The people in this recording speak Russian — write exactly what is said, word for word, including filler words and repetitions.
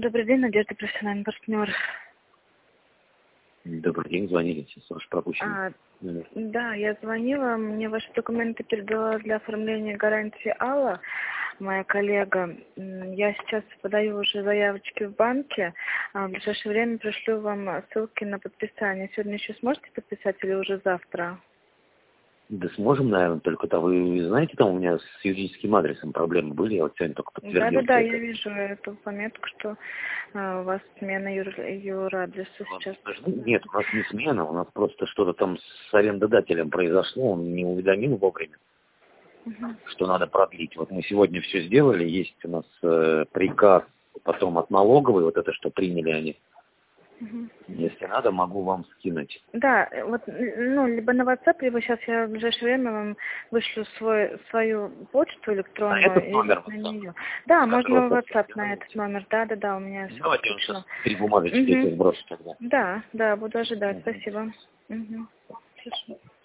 Добрый день, Надежда, профессиональный партнер. Добрый день, звонили, сейчас ваш пропущенный А, номер. да, я звонила, мне ваши документы передала для оформления гарантии Алла, моя коллега. М, Я сейчас подаю уже заявочки в банке, а в ближайшее время пришлю вам ссылки на подписание. Сегодня еще сможете подписать или уже завтра? Да сможем, наверное, только-то вы знаете, там у меня с юридическим адресом проблемы были, я вот сегодня только подтвердил. Да-да-да, я вижу эту пометку, что а, у вас смена юр, юрадреса сейчас. Нет, у нас не смена, у нас просто что-то там с арендодателем произошло, он не уведомил вовремя, Мгм. что надо продлить. Вот мы сегодня все сделали, есть у нас э, приказ потом от налоговой, вот это, что приняли они. Мгм. Если надо, могу вам скинуть. Да, э, вот, н- ну, либо на WhatsApp, либо сейчас я в ближайшее время вам вышлю свой, свою почту На электронную этот и номер, вот на WhatsApp, нее. Да, с которого можно в сообщение WhatsApp на делаете. этот номер. Да, да, да, у меня все Давайте я вам сейчас подключено. три бумажечки Угу. эти сброшу тогда. Да, да, буду ожидать. Мгм. Спасибо. Угу. Хорошо.